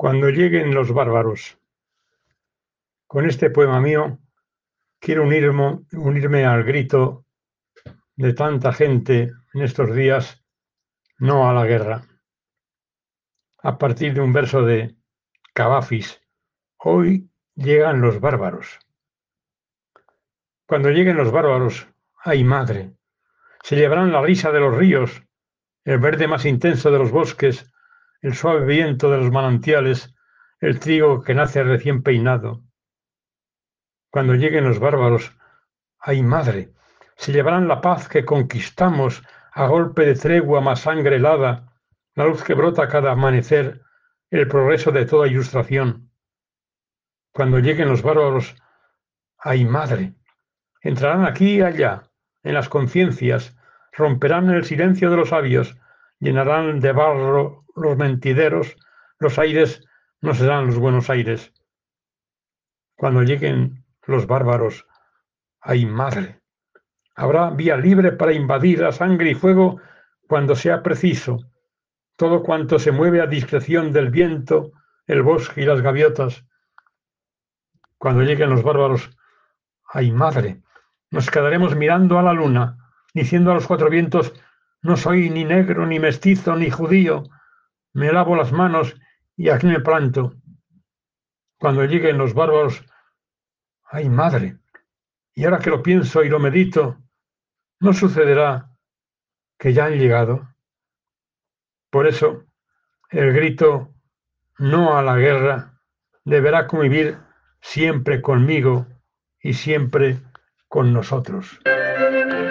Cuando lleguen los bárbaros. Con este poema mío quiero unirme al grito de tanta gente en estos días, no a la guerra. A partir de un verso de Cavafis, hoy llegan los bárbaros. Cuando lleguen los bárbaros, ¡ay madre! Se llevarán la risa de los ríos, el verde más intenso de los bosques, el suave viento de los manantiales, el trigo que nace recién peinado. Cuando lleguen los bárbaros, ¡ay madre! Se llevarán la paz que conquistamos a golpe de tregua más sangre helada, la luz que brota cada amanecer, el progreso de toda ilustración. Cuando lleguen los bárbaros, ¡ay madre! Entrarán aquí y allá, en las conciencias, romperán el silencio de los sabios, llenarán de barro los mentideros, los aires no serán los buenos aires. Cuando lleguen los bárbaros, ¡ay madre! Habrá vía libre para invadir a sangre y fuego cuando sea preciso. Todo cuanto se mueve a discreción del viento, el bosque y las gaviotas. Cuando lleguen los bárbaros, ¡ay madre! Nos quedaremos mirando a la luna, diciendo a los cuatro vientos, no soy ni negro, ni mestizo, ni judío. Me lavo las manos y aquí me planto. Cuando lleguen los bárbaros, ¡ay madre! Y ahora que lo pienso y lo medito, ¿no sucederá que ya han llegado? Por eso, el grito no a la guerra deberá convivir siempre conmigo y siempre con nosotros.